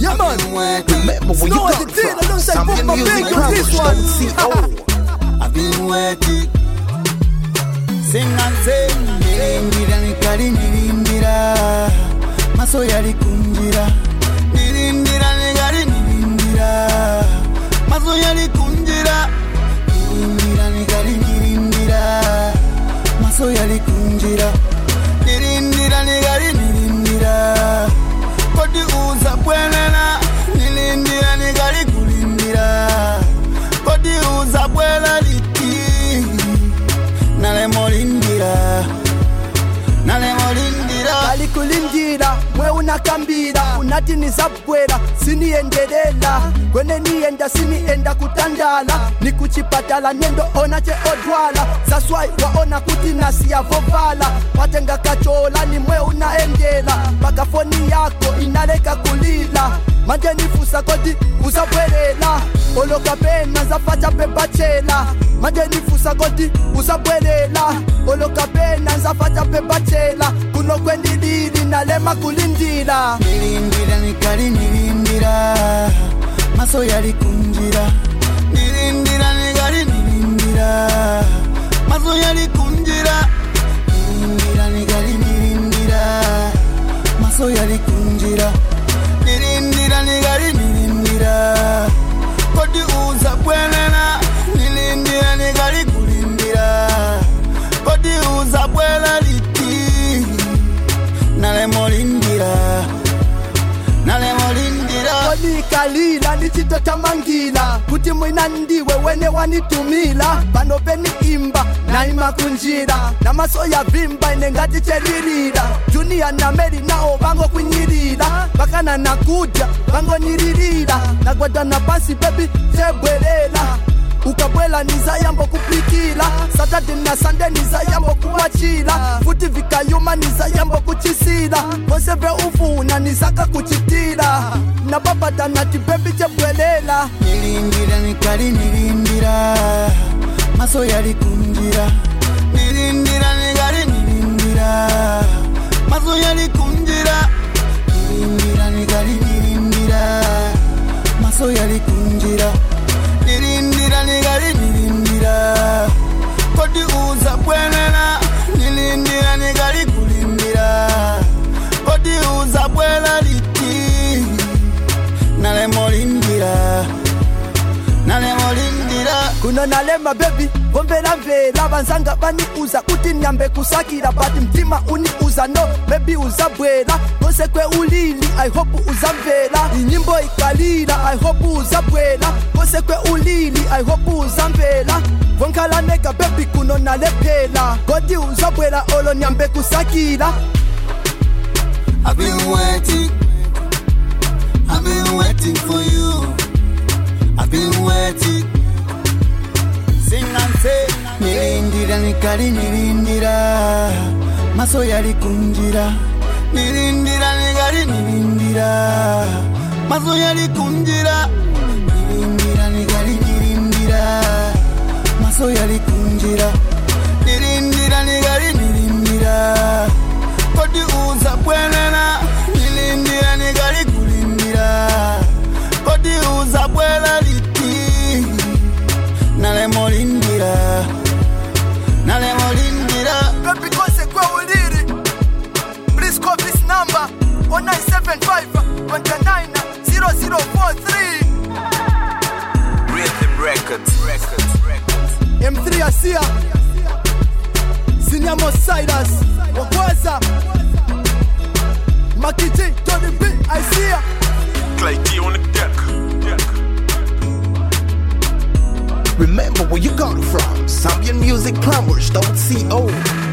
Yeah, man. Remember where you got from. Zambian Music Plumbers.co. I've been waiting. Sing and sing. Nirindira nikali nirindira. Maso yali kunjira. Nirindira nikali nirindira. Maso yali kunjira. Nirindira nikali nirindira. Maso yali kunjira. Nirindira nikali nirindira. Kodi uza bwenena. Nirindira nikali kulindira. Kodi uza bwela liti. Nale molindira. Nale molindira. Alikulindira, mwe unakambira. Unati nizabwera, siniendelela. Kwene nienda, sinienda kutandala. Nikuchipatala, nendo onache odwala. Zaswai waona kuti nasiavovala. Watenga kachola, ni mwe unaendela. Pakafoni yako, inaleka kulila. Manje nifusa kodi, uzabwelela. Oloka pena, zafacha pepachela. Manje nifusa kodi, uzabwelela. Oloka pena, zafacha pepachela. Kuno kwendilili, nalema kulindila. Nirindira nikali nirindira. Maso yali kunjira. Nirindira nikali nirindira. Maso yali kunjira. Nirindira nikali nirindira. Maso yali kunjira. Nirindira nikali nirindira. Kodi uza bwenena. Nirindira nikali kulindira. Kodi uza bwela liti. Nale molindira. Nale molindira. Kodi kalila, nichitota mangila. Kuti mwina ndiwe wene wanitumila. Pano peni imba, na ima kunjira. Na maso ya vimba, inengati cheririra. Junior na Mary nao bango kunyirira. Bakana na kuja, bango niririra. Na gwada na basi baby, chebwelela. Ukabwela niza yambo kupikila. Saturday na Sunday niza yambo kuwachila. Futi vikayuma niza yambo kuchisila. Konseve ufuna nizaka kuchitila. Na babata nati baby chebwelela. Nirindira nikali nirindira. Maso yali kunjira. Nirindira nikali nirindira. Maso yali kunjira. Nirindira nikali nirindira. Maso yali kunjira. Nirindira nikali nirindira. Kodi uza bwenena. Nirindira nikali kulindira. Kodi uza bwela liti. Nale molindira. Nale molindira. Kuno nalema baby, vombela mvela. Banzanga bani uza kuti nyambe kusakira. Bati mtima uni uza no, baby uza bwela. Kose kwe ulili, I hope uza mvela. Inyimbo ikalila, I hope uza bwela. Kose kwe ulili, I hope uza mvela. Vonkala neka baby kuno nalepela. Kodi uza bwela olo nyambe kusakira. I've been waiting. I've been waiting for you. I've been waiting. Sing and say. Nirindira nikali nirindira. Maso yali kunjira. Nirindira nikali nirindira. Maso yali kunjira. Nirindira nikali nirindira. Maso yali kunjira. Nirindira nikali nirindira. Kodi uza bwenena. Nirindira nikali kulindira. Kodi uza bwela liti. Nale molindira. Nale molindira. Baby kose kwe ulili. Please call this number 0975 29 0043. Rhythm Records. M3 Asia Senior Mosaidas Wakwaza Makiji Tony B Asia Clay T on the deck. Remember where you got it from. Zambian Music Plumbers.co.